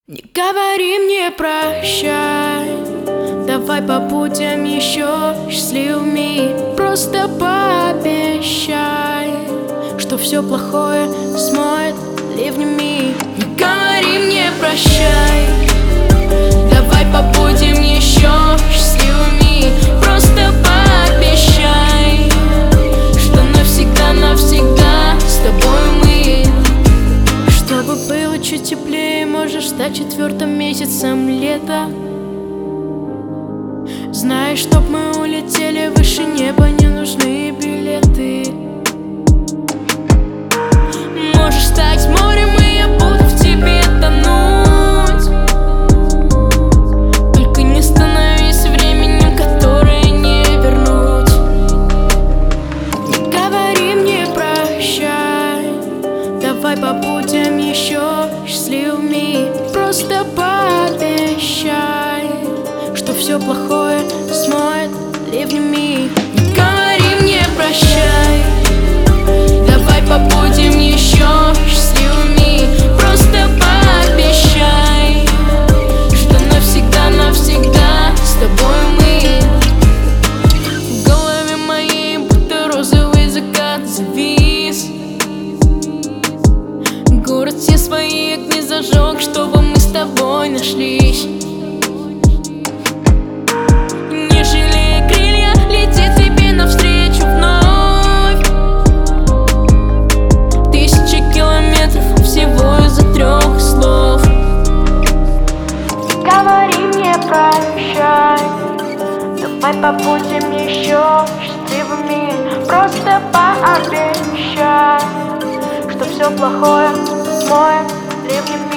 Не говори мне прощай, давай побудем еще счастливыми. Просто пообещай, что все плохое смоет ливнями. Не говори мне прощай, давай побудем еще счастливыми. Просто пообещай, что навсегда с тобой мы. Чтобы было чуть теплее, можешь стать 4-м месяцем лета. Знаешь, чтоб мы улетели выше неба, не нужны билеты. Можешь стать морем, и я буду в тебе тонуть. Только не становись временем, которое не вернуть. Не говори мне прощай, давай побудем еще счастливыми. Просто пообещай, что все плохое смоет ливнями. Не говори мне прощай, давай побудем еще счастливыми. Просто пообещай, что навсегда с тобой мы. В голове моей будто розовый закат завис. Город все свои огни зажег, чтобы мы с тобой нашлись. Не жалея крылья, летит тебе навстречу вновь. 1000 километров всего из-за 3 слов. Не говори мне прощай, давай побудем еще счастливыми. Просто пообещай, что все плохое смоет ливнями.